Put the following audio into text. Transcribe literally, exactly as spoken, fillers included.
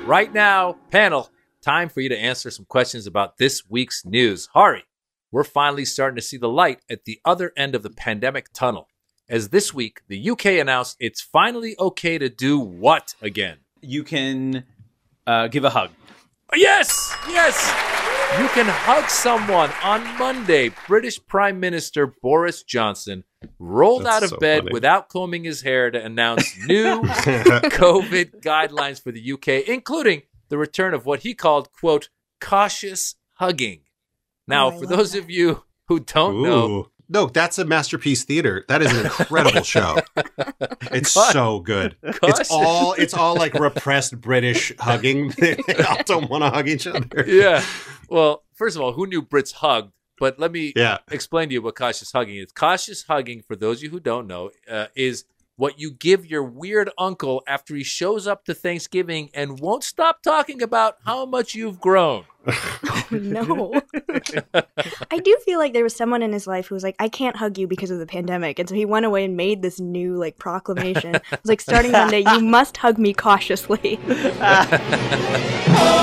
right now, panel, time for you to answer some questions about this week's news. Hari, we're finally starting to see the light at the other end of the pandemic tunnel, as this week, the U K announced it's finally okay to do what again? You can uh, give a hug. Yes! Yes! You can hug someone. On Monday, British Prime Minister Boris Johnson rolled That's out of so bed funny. without combing his hair to announce new COVID guidelines for the U K, including the return of what he called, quote, cautious hugging. Now, Oh, I for love those that. of you who don't know, Ooh. No, that's a Masterpiece Theater. That is an incredible show. It's Gosh. so good. Gosh. It's all it's all like repressed British hugging. They all don't want to hug each other. yeah. Well, first of all, who knew Brits hugged? But let me Yeah. explain to you what cautious hugging is. Cautious hugging, for those of you who don't know, uh, is what you give your weird uncle after he shows up to Thanksgiving and won't stop talking about how much you've grown. Oh, no. I do feel like there was someone in his life who was like, I can't hug you because of the pandemic. And so he went away and made this new like proclamation. It was like, starting Monday, you must hug me cautiously. Oh,